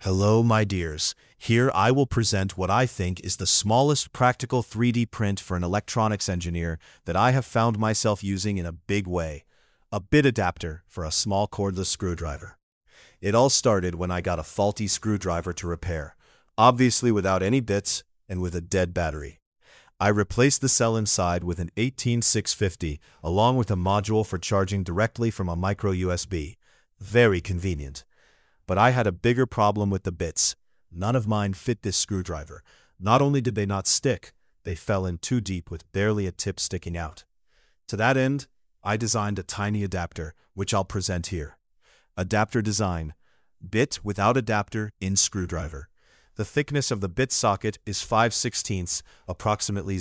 Hello, my dears. Here I will present what I think is the smallest practical 3D print for an electronics engineer that I have found myself using in a big way. A bit adapter for a small cordless screwdriver. It all started when I got a faulty screwdriver to repair, obviously without any bits and with a dead battery. I replaced the cell inside with an 18650 along with a module for charging directly from a micro USB. Very convenient. But I had a bigger problem with the bits. None of mine fit this screwdriver. Not only did they not stick, they fell in too deep with barely a tip sticking out. To that end, I designed a tiny adapter, which I'll present here. Adapter design. Bit without adapter in screwdriver. The thickness of the bit socket is 5/16, approximately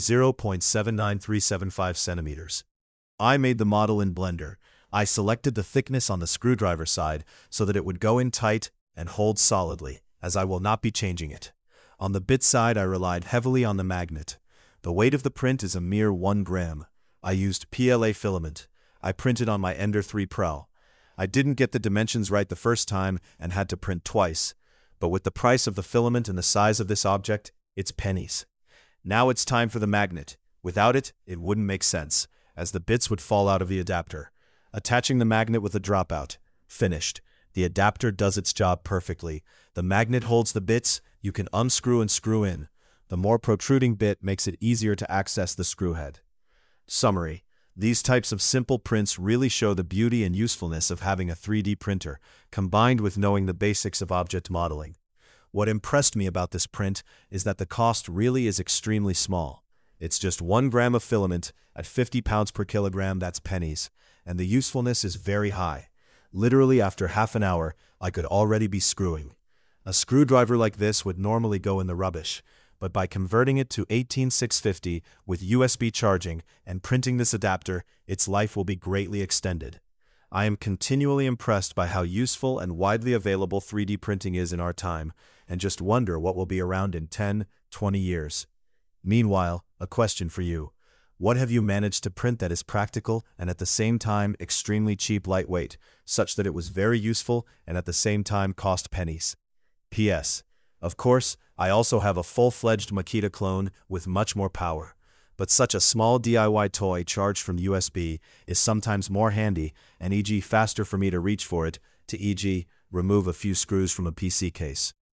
0.79375 centimeters. I made the model in Blender. I selected the thickness on the screwdriver side so that it would go in tight and hold solidly, as I will not be changing it. On the bit side, I relied heavily on the magnet. The weight of the print is a mere 1 gram. I used PLA filament. I printed on my Ender 3 Pro. I didn't get the dimensions right the first time and had to print twice, but with the price of the filament and the size of this object, it's pennies. Now it's time for the magnet. Without it, it wouldn't make sense, as the bits would fall out of the adapter. Attaching the magnet with a dropout. Finished. The adapter does its job perfectly. The magnet holds the bits, you can unscrew and screw in. The more protruding bit makes it easier to access the screw head. Summary. These types of simple prints really show the beauty and usefulness of having a 3D printer, combined with knowing the basics of object modeling. What impressed me about this print is that the cost really is extremely small. It's just 1 gram of filament at 50 pounds per kilogram, that's pennies, and the usefulness is very high. Literally after half an hour, I could already be screwing. A screwdriver like this would normally go in the rubbish, but by converting it to 18650 with USB charging and printing this adapter, its life will be greatly extended. I am continually impressed by how useful and widely available 3D printing is in our time, and just wonder what will be around in 10, 20 years. Meanwhile, a question for you. What have you managed to print that is practical and at the same time extremely cheap lightweight, such that it was very useful and at the same time cost pennies? P.S. Of course, I also have a full-fledged Makita clone with much more power. But such a small DIY toy charged from USB is sometimes more handy and e.g. faster for me to reach for it, to e.g. remove a few screws from a PC case.